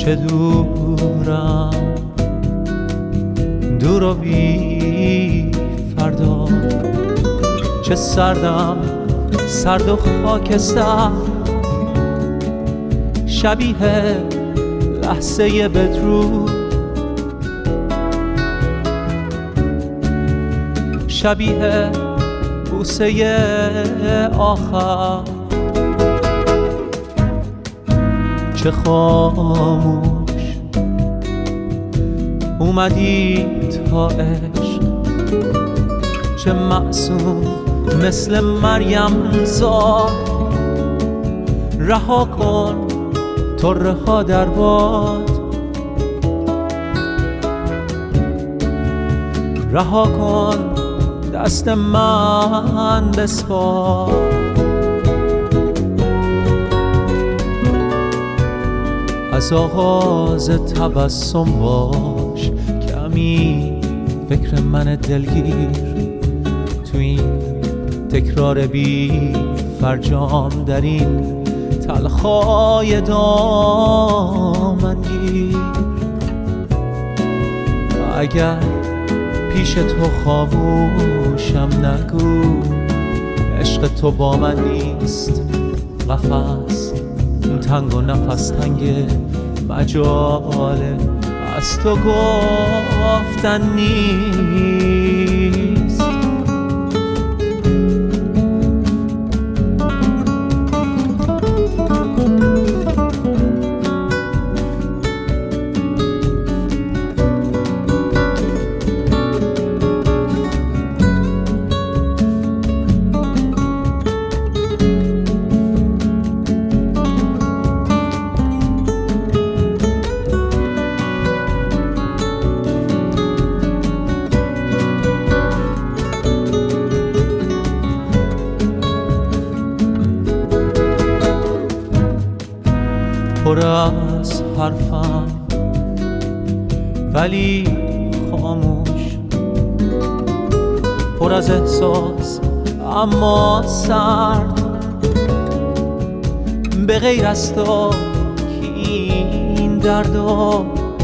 چه دورم دور و بی فردا، چه سردم سرد و خاکستر، شبیه لحظه بدرود، شبیه بوسه آخر، چه خاموش اومدی تا عشق، چه معصوم مثل مریم زاد، رها کن طره ها در باد، رها کن دست من بسپار، از آغاز تبسم باش کمی فکر من دلگیر، تو این تکرار بی فرجام در این تلخای دامنگیر. اگر پیش تو خاموشم نگو، عشق تو با من نیست، قفس تنگ و نفس تنگ، مجاله از تو گفتن نیست. پر از حرفم ولی خاموش، پر از احساس اما سرد، به غیر از تو که این دردا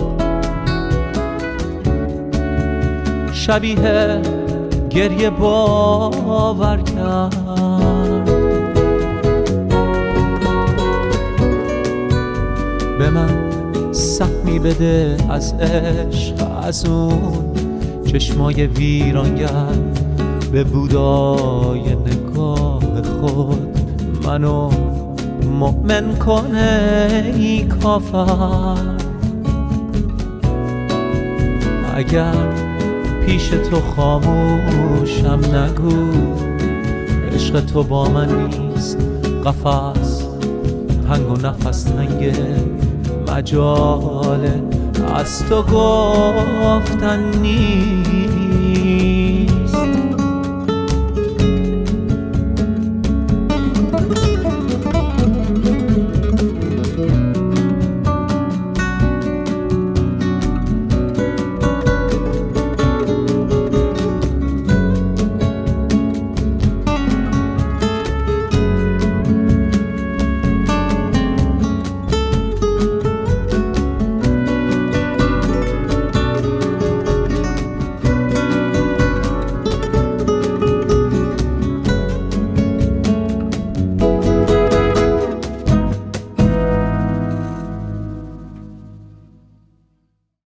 شبیه گریه باور کرد. به من سهمی بده از عشق، از اون چشمای ویرانگر، به بودای نگاه خود منو مؤمن کنه ای کافر. اگر پیش تو خاموشم نگو، عشق تو با من نیست، قفس تنگ و نفس تنگه، مجاله از تو گفتن نیست.